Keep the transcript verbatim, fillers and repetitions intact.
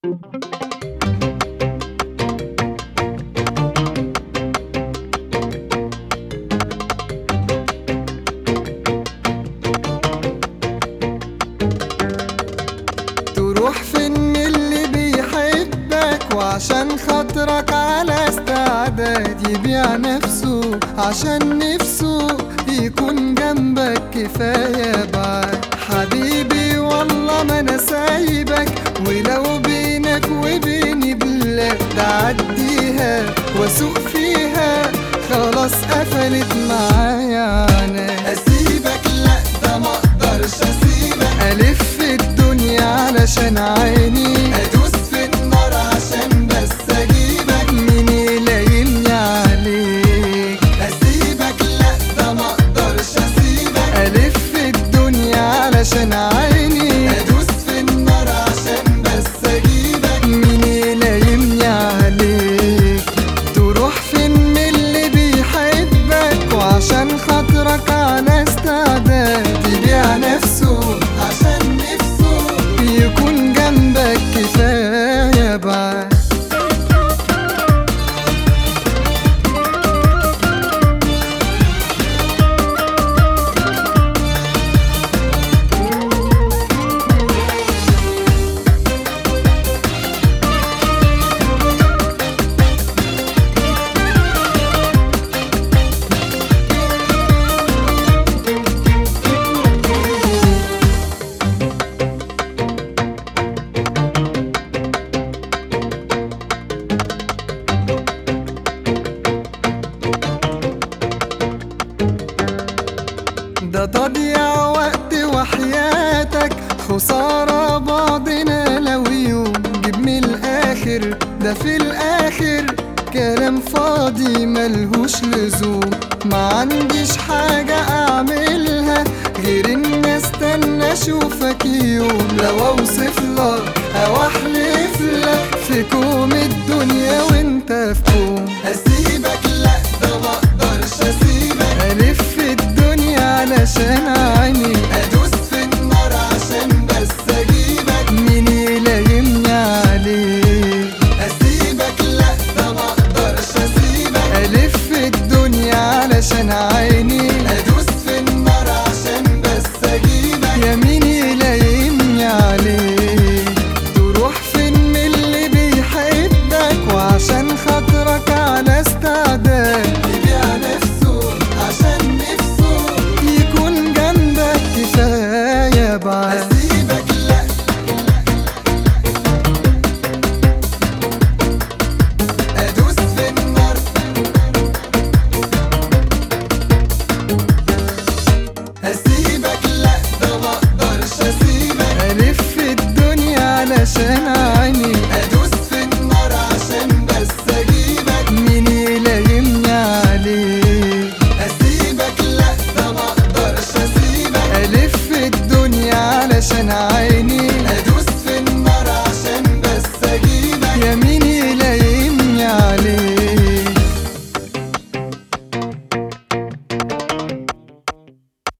تروح فين من اللي بيحبك وعشان خاطرك على استعداد يبيع نفسه عشان نفسه يكون جنبك كفاية بعد. حبيبي والله ما انا سايبك، ولو بينك وبيني بلاد تعديها واسوق فيها خلاص قفلت معايا. انا اسيبك؟ لا ده ما اقدرش اسيبك. الف الدنيا علشان عيني، ادوس في النار عشان بس اجيبك. مين يلايمني عليك؟ اسيبك؟ لا ده ما اقدرش اسيبك. الف الدنيا علشان عيني، ادوس في النار عشان بس اجيبك. مين يلايمني عليك؟ تروح فين من اللي بيحبك وعشان خاطرك على استعداد يبيع نفسه عشان نفسه يكون جنبك كفاية بعد. ده تضيع وقت وحياتك، خسارة بعضنا لو يوم. جيب من الآخر، ده في الآخر كلام فاضي ملهوش لزوم. ما عنديش حاجة أعملها غير إن استنى أشوفك يوم. لو أوصف لك أو أحلف لك في كوم الدنيا وإنت في كوم.